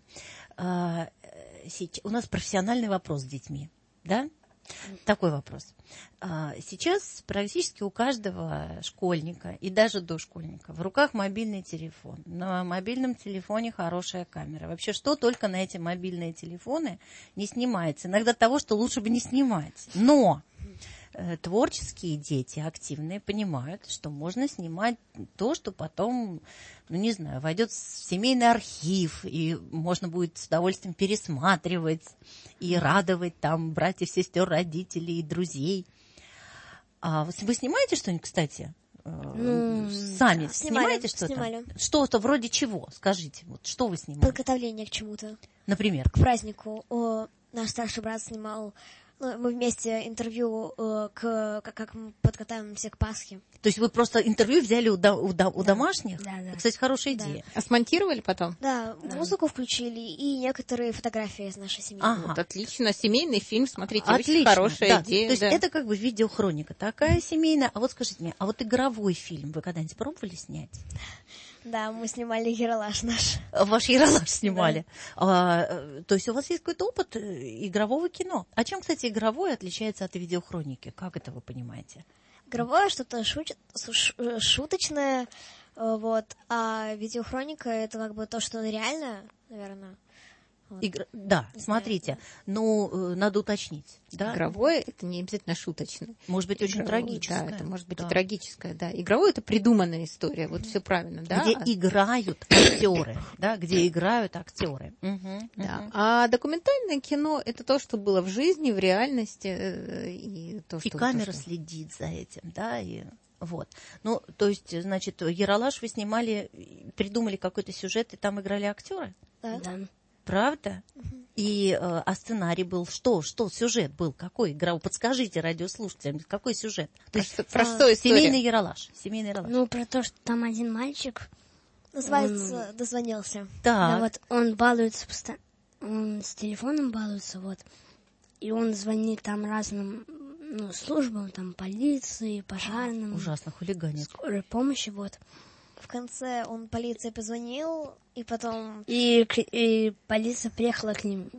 у нас профессиональный вопрос с детьми, да? Такой вопрос. Сейчас практически у каждого школьника и даже дошкольника в руках мобильный телефон. На мобильном телефоне хорошая камера. Вообще, что только на эти мобильные телефоны не снимается. Иногда того, что лучше бы не снимать. Но творческие дети, активные, понимают, что можно снимать то, что потом, войдет в семейный архив, и можно будет с удовольствием пересматривать и радовать там братьев, сестер, родителей и друзей. А вы снимаете что-нибудь, кстати? Сами снимаете что-то? Снимали. Что-то вроде чего? Скажите, вот что вы снимаете? Подготовление к чему-то. Например? К празднику. Наш старший брат снимал... мы вместе интервью, как мы подготовимся к Пасхе. То есть вы просто интервью взяли у домашних? Да. Кстати, хорошая идея. А смонтировали потом? Да, музыку включили и некоторые фотографии из нашей семьи. Вот, отлично. Семейный фильм, смотрите, отлично, очень хорошая идея. То есть это как бы видеохроника такая семейная. А вот скажите мне, игровой фильм вы когда-нибудь пробовали снять? Да, мы снимали «Ералаш» наш. Ваш «Ералаш» снимали. То есть у вас есть какой-то опыт игрового кино. А чем, кстати, игровое отличается от видеохроники? Как это вы понимаете? Игровое что-то шуточное, а видеохроника — это как бы то, что реально, наверное. Да, смотрите, надо уточнить. Да? Игровое — это не обязательно шуточное. Может быть, очень трагическое. Да, это может быть и трагическое, да. Игровое — это придуманная история, вот все правильно, да. Где играют актеры, да, где играют актеры. Да. А документальное кино — это то, что было в жизни, в реальности. И камера следит за этим, да, и... Вот. То есть, значит, «Ералаш» вы снимали, придумали какой-то сюжет, и там играли актеры? Да. Правда? А сценарий был что? Сюжет был? Какой? Подскажите радиослушателям, какой сюжет? Простой семейный Ералаш. Про то, что там один мальчик... Называется «Дозвонился». Да, он балуется, он с телефоном балуется, и он звонит там разным службам, там, полиции, пожарным. Ужасно хулиганит. Скорой помощи, В конце он полиции позвонил, и потом... И полиция приехала к ним.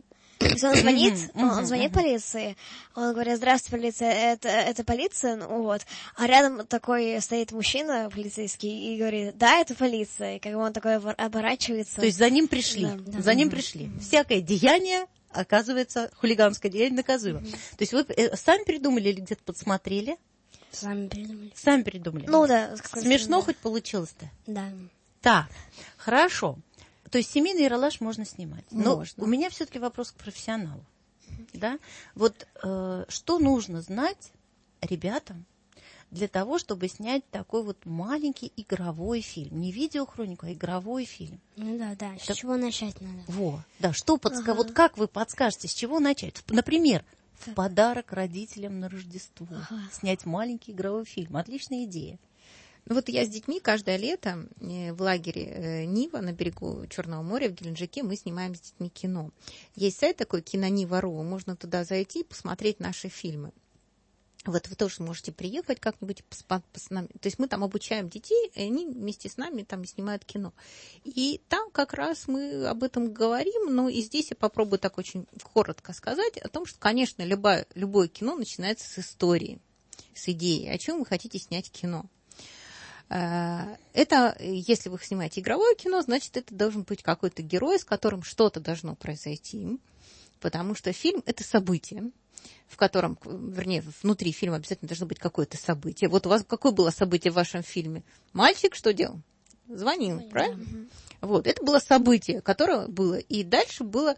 есть он звонит полиции, он говорит: здравствуйте, полиция, это полиция, ну, вот. А рядом такой стоит мужчина полицейский и говорит: да, это полиция. И как бы он такой оборачивается. То есть за ним пришли, за ним пришли. Всякое деяние, оказывается, хулиганское деяние наказуемо. То есть вы сами придумали или где-то подсмотрели? Сами придумали. Сами придумали. Ну да. Смешно да. Хоть получилось-то? Да. Так, хорошо. То есть семейный ералаш можно снимать. Но Можно. у меня все-таки вопрос к профессионалу. Да? Вот что нужно знать ребятам для того, чтобы снять такой вот маленький игровой фильм? Не видеохронику, а игровой фильм. Ну да. С чего начать надо? Да, что вот как вы подскажете, с чего начать? Например, в подарок родителям на Рождество. Снять маленький игровой фильм. Отличная идея. Ну вот я с детьми каждое лето в лагере Нива на берегу Черного моря в Геленджике мы снимаем с детьми кино. Есть сайт такой Кинонива.ру, можно туда зайти и посмотреть наши фильмы. Вот вы тоже можете приехать как-нибудь с нами. То есть мы там обучаем детей, и они вместе с нами там снимают кино. И там как раз мы об этом говорим, но и здесь я попробую так очень коротко сказать о том, что, конечно, любое кино начинается с истории, с идеи, о чем вы хотите снять кино. Это, если вы снимаете игровое кино, значит, это должен быть какой-то герой, с которым что-то должно произойти, потому что фильм – это событие, в котором, вернее, внутри фильма обязательно должно быть какое-то событие. Вот у вас какое было событие в вашем фильме? Мальчик что делал? Звонил, правильно? Вот, это было событие, которое было. И дальше было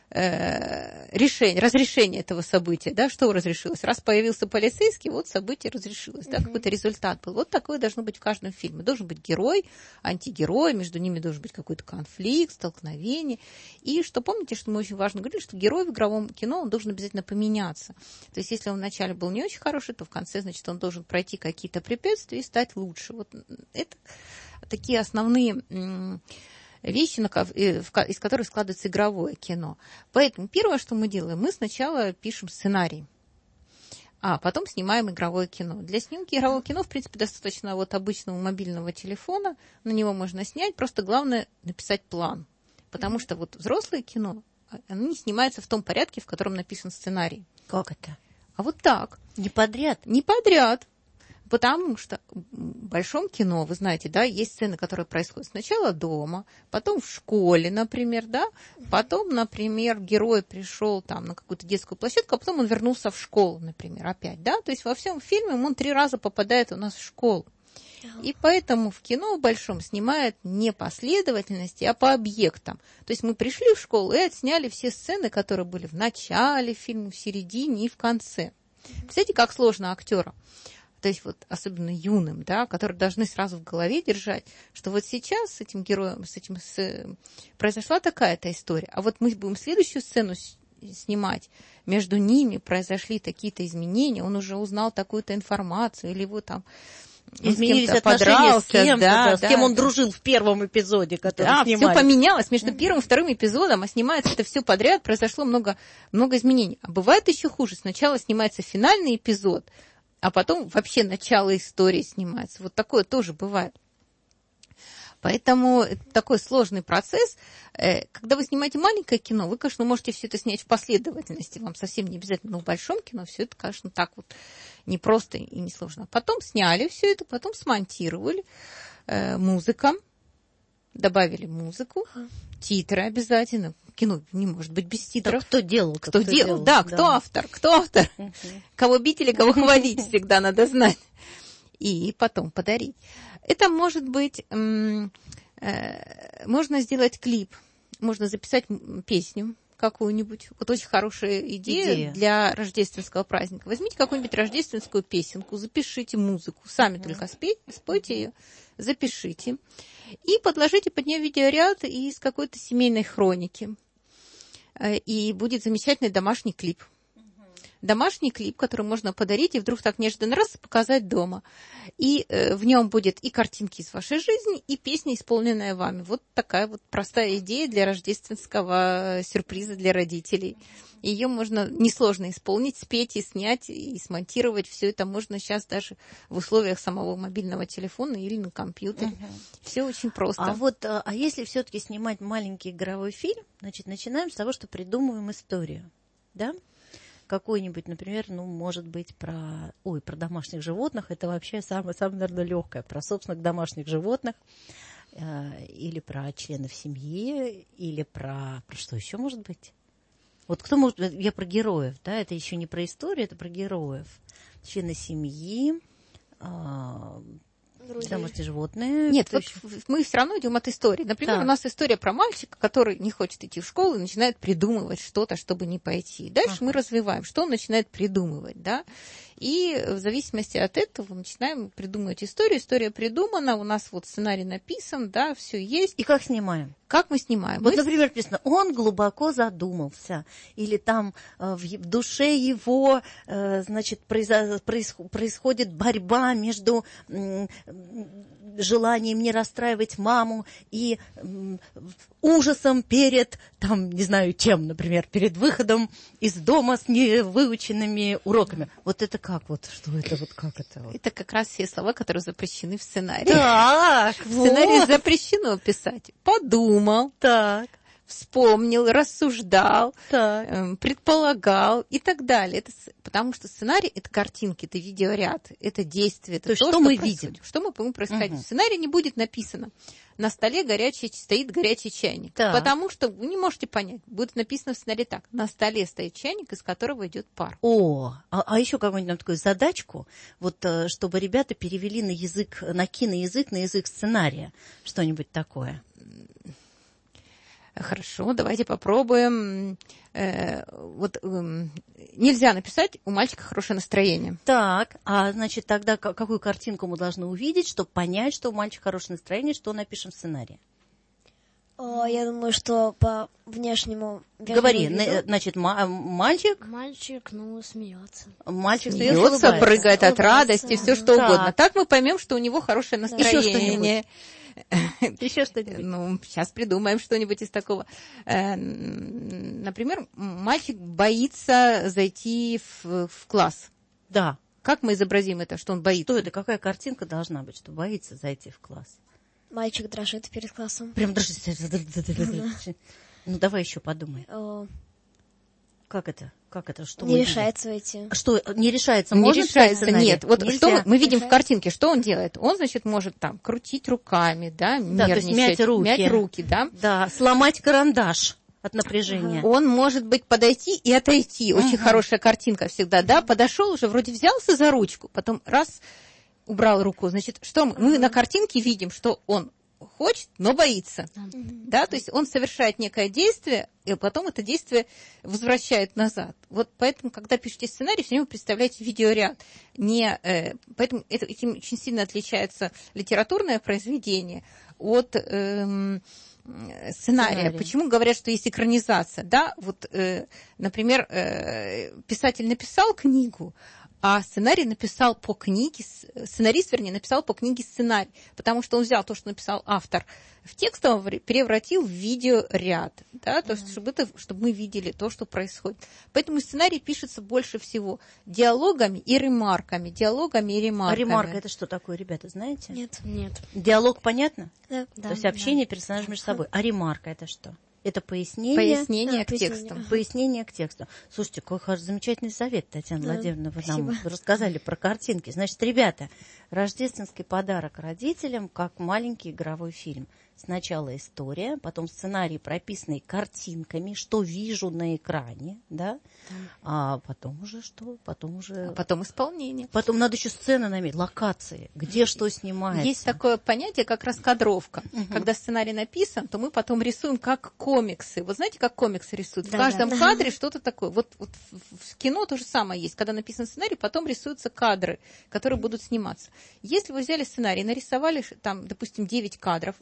разрешение этого события, да, что разрешилось. Раз появился полицейский, вот событие разрешилось, да, какой-то результат был. Вот такое должно быть в каждом фильме. Должен быть герой, антигерой, между ними должен быть какой-то конфликт, столкновение. И что, помните, что мы очень важно говорили, что герой в игровом кино, он должен обязательно поменяться. То есть, если он вначале был не очень хороший, то в конце, значит, он должен пройти какие-то препятствия и стать лучше. Вот это такие основные вещи, из которых складывается игровое кино. Поэтому первое, что мы делаем, мы сначала пишем сценарий, а потом снимаем игровое кино. Для съемки игрового кино, в принципе, достаточно вот обычного мобильного телефона, на него можно снять, просто главное написать план. Потому что вот взрослое кино, оно не снимается в том порядке, в котором написан сценарий. Как это? А вот так. Не подряд? Не подряд. Потому что в большом кино, вы знаете, да, есть сцены, которые происходят сначала дома, потом в школе, например, да, потом, например, герой пришел там на какую-то детскую площадку, а потом он вернулся в школу, например, опять, да, то есть во всем фильме он 3 раза попадает у нас в школу. И поэтому в кино в большом снимают не последовательности, а по объектам. То есть мы пришли в школу и отсняли все сцены, которые были в начале фильма, в середине и в конце. Представляете, как сложно актерам. То есть вот особенно юным, да, которые должны сразу в голове держать, что вот сейчас с этим героем, произошла такая-то история, а вот мы будем следующую сцену снимать, между ними произошли такие-то изменения, он уже узнал такую-то информацию, или его там изменились отношения с кем-то, с кем он дружил в первом эпизоде, который снимали. Все поменялось между первым и вторым эпизодом, а снимается это все подряд, произошло много изменений. А бывает еще хуже, сначала снимается финальный эпизод, а потом вообще начало истории снимается. Вот такое тоже бывает. Поэтому это такой сложный процесс. Когда вы снимаете маленькое кино, вы, конечно, можете все это снять в последовательности. Вам совсем не обязательно, но в большом кино все это, конечно, так вот непросто и несложно. Потом сняли все это, потом смонтировали. Музыка. Добавили музыку. Титры обязательно. Кино не может быть без титров. Так кто делал? Кто делал? Да, кто автор? Кого бить или кого хвалить, всегда надо знать. И потом подарить. Это может быть... Можно сделать клип, можно записать песню какую-нибудь. Вот очень хорошая идея для рождественского праздника. Возьмите какую-нибудь рождественскую песенку, запишите музыку, сами только спойте ее, запишите. И подложите под нее видеоряд из какой-то семейной хроники. И будет замечательный домашний клип. домашний клип, который можно подарить и вдруг так неожиданно раз показать дома. И в нем будет и картинки из вашей жизни, и песня, исполненная вами. Вот такая вот простая идея для рождественского сюрприза для родителей. Ее можно несложно исполнить, спеть и снять, и смонтировать. Все это можно сейчас даже в условиях самого мобильного телефона или на компьютере. Все очень просто. А если все-таки снимать маленький игровой фильм, значит, начинаем с того, что придумываем историю, да? Какой-нибудь, например, может быть, про домашних животных. Это вообще самое, наверное, легкое. Про собственных домашних животных. Или про членов семьи. Или про что еще может быть? Вот кто может... Я про героев, да? Это еще не про историю, это про героев. Члены семьи, домашние животные. Нет, вот мы все равно идем от истории. Например, у нас история про мальчика, который не хочет идти в школу и начинает придумывать что-то, чтобы не пойти. Дальше мы развиваем, что он начинает придумывать, да. И в зависимости от этого начинаем придумывать историю. История придумана, у нас вот сценарий написан, да, все есть. И как снимаем? Как мы снимаем? Вот, например, написано, он глубоко задумался, или там в душе его, значит, происходит борьба между желанием не расстраивать маму и ужасом перед, не знаю чем, например, перед выходом из дома с невыученными уроками. Вот это как вот? Что это вот? Как это? Это как раз все слова, которые запрещены в сценарии. Так, в сценарии запрещено писать. Подумал. Так. Вспомнил, рассуждал, предполагал и так далее. Это, потому что сценарий – это картинки, это видеоряд, это действие. Это то, что мы видим. Что мы будем происходить. В сценарии не будет написано. На столе стоит горячий чайник. Потому что вы не можете понять. Будет написано в сценарии так. На столе стоит чайник, из которого идет пар. А еще какую-нибудь нам такую задачку, вот чтобы ребята перевели на киноязык, на язык сценария. Что-нибудь такое. Хорошо, давайте попробуем. Нельзя написать «у мальчика хорошее настроение». Так, значит, тогда какую картинку мы должны увидеть, чтобы понять, что у мальчика хорошее настроение, что напишем в сценарии? Я думаю, что по внешнему... Говори, значит, мальчик... Мальчик, смеется. Мальчик смеется, прыгает от радости, все что угодно. Так мы поймем, что у него хорошее настроение. Еще что-нибудь? Сейчас придумаем что-нибудь из такого. Например, мальчик боится зайти в класс. Да. Как мы изобразим это, что он боится? Что это? Какая картинка должна быть, что боится зайти в класс? Мальчик дрожит перед классом. Прям дрожит. Давай еще подумай. Как это? Что не решается войти. Что, не решается? Не решается, нет. Вот нельзя. что мы видим в картинке, что он делает? Он, значит, может крутить руками, нервничать, то есть мять руки, да? Да, сломать карандаш от напряжения. Он может быть подойти и отойти. Очень хорошая картинка всегда, да? Подошел уже, вроде взялся за ручку, потом раз убрал руку. Значит, что мы на картинке видим, что он хочет, но боится. Да, то есть он совершает некое действие, и потом это действие возвращает назад. Вот поэтому, когда пишете сценарий, все время представляете видеоряд. Поэтому этим очень сильно отличается литературное произведение от сценария. Почему говорят, что есть экранизация? Да, например, писатель написал книгу, а сценарист написал по книге сценарий, потому что он взял то, что написал автор в текстовом, превратил в видеоряд, да, то есть, чтобы мы видели то, что происходит. Поэтому сценарий пишется больше всего диалогами и ремарками. А ремарка это что такое, ребята, знаете? Нет. Диалог понятно? Да. То есть общение персонажей между собой. А ремарка это что? Это пояснение к тексту. Пояснение к тексту. Слушайте, какой замечательный совет, Татьяна Владимировна, вы нам рассказали про картинки. Значит, ребята, рождественский подарок родителям, как маленький игровой фильм. Сначала история, потом сценарий, прописанный картинками, что вижу на экране, да? А потом уже что? Потом исполнение. Потом надо еще сцены наметить, локации, где что снимается. Есть такое понятие, как раскадровка. Когда сценарий написан, то мы потом рисуем как комиксы. Вот знаете, как комиксы рисуют? В каждом кадре что-то такое. Вот в кино то же самое есть. Когда написан сценарий, потом рисуются кадры, которые будут сниматься. Если вы взяли сценарий, нарисовали там, допустим, 9 кадров, вот вы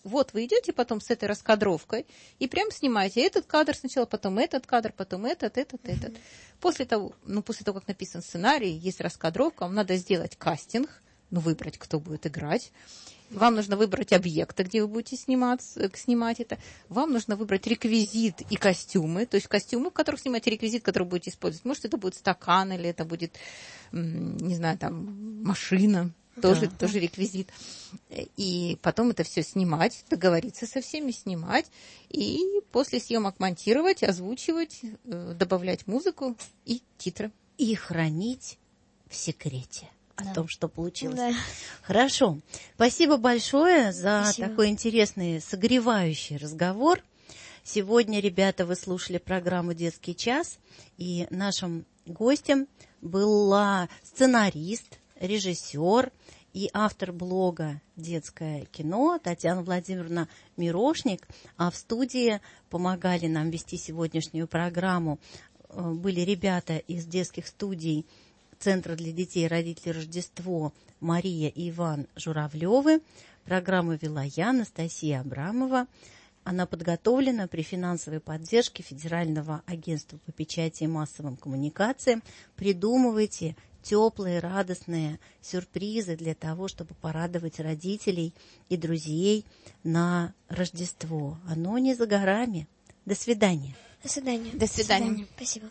идете потом с этой раскадровкой и прям снимаете этот кадр сначала, потом этот кадр, потом этот. После того, как написан сценарий, есть раскадровка, вам надо сделать кастинг, выбрать, кто будет играть. Вам нужно выбрать объекты, где вы будете снимать это. Вам нужно выбрать реквизит и костюмы. То есть костюмы, в которых снимаете, реквизит, который вы будете использовать. Может, это будет стакан, или это будет, не знаю, там, машина. Тоже реквизит. И потом это все снимать, договориться со всеми, снимать. И после съемок монтировать, озвучивать, добавлять музыку и титры. И хранить в секрете. О том, что получилось. Да. Хорошо. Спасибо большое за такой интересный, согревающий разговор. Сегодня, ребята, вы слушали программу «Детский час». И нашим гостем была сценарист, режиссер и автор блога «Детское кино» Татьяна Владимировна Мирошник. А в студии помогали нам вести сегодняшнюю программу были ребята из детских студий Центра для детей и родителей Рождество Мария и Иван Журавлевы. Программу вела я, Анастасия Абрамова. Она подготовлена при финансовой поддержке Федерального агентства по печати и массовым коммуникациям. Придумывайте теплые, радостные сюрпризы для того, чтобы порадовать родителей и друзей на Рождество. Оно не за горами. До свидания. До свидания. До свидания. Спасибо.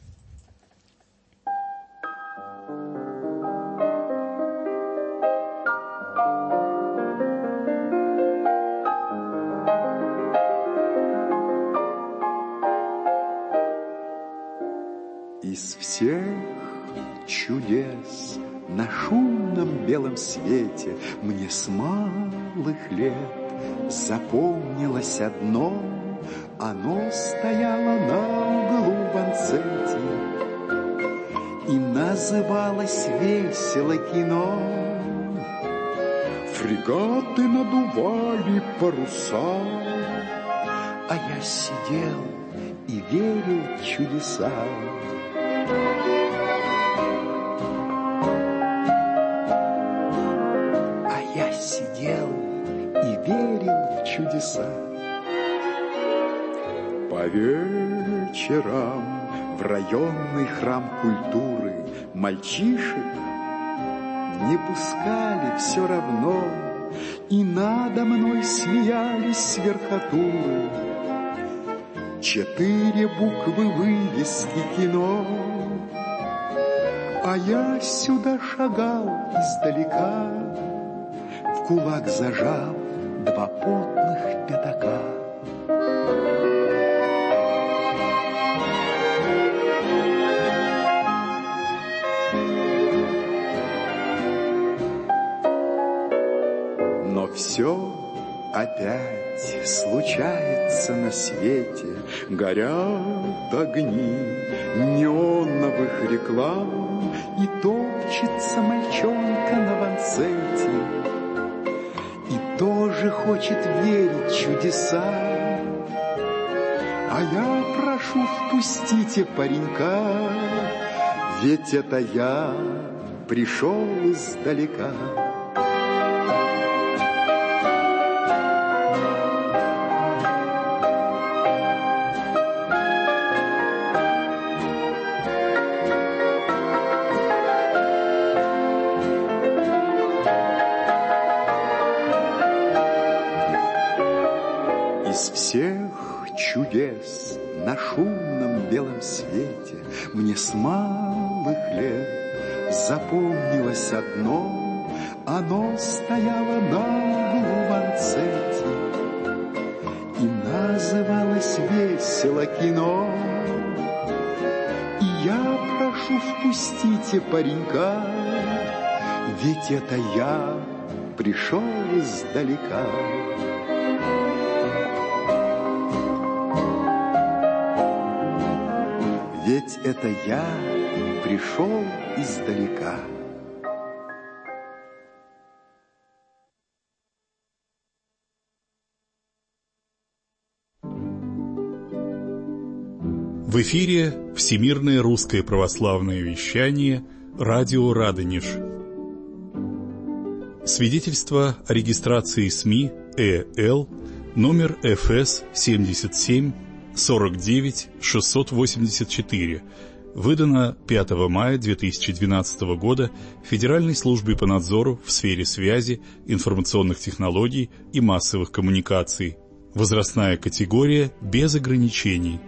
Из всех чудес на шумном белом свете мне с малых лет запомнилось одно. Оно стояло на углу в Анцете и называлось весело кино. Фрегаты надували паруса, а я сидел и верил в чудеса. А я сидел и верил в чудеса. По вечерам в районный храм культуры мальчишек не пускали все равно, и надо мной смеялись с верхотуры. 4 буквы вывески кино, а я сюда шагал издалека, в кулак зажав 2 потных пятака. Но все опять случается на свете, горят огни неоновых реклам, и топчется мальчонка на ванцете, и тоже хочет верить в чудеса. А я прошу, впустите паренька, ведь это я пришел издалека. Чудес на шумном белом свете мне с малых лет запомнилось одно. Оно стояло на углу в Анцете и называлось весело кино. И я прошу, впустите паренька, ведь это я пришел издалека. Ведь это я пришел издалека. В эфире Всемирное русское православное вещание «Радио Радонеж». Свидетельство о регистрации СМИ ЭЛ номер ФС 77 49 684, выдано 5 мая 2012 года Федеральной службой по надзору в сфере связи, информационных технологий и массовых коммуникаций. Возрастная категория без ограничений.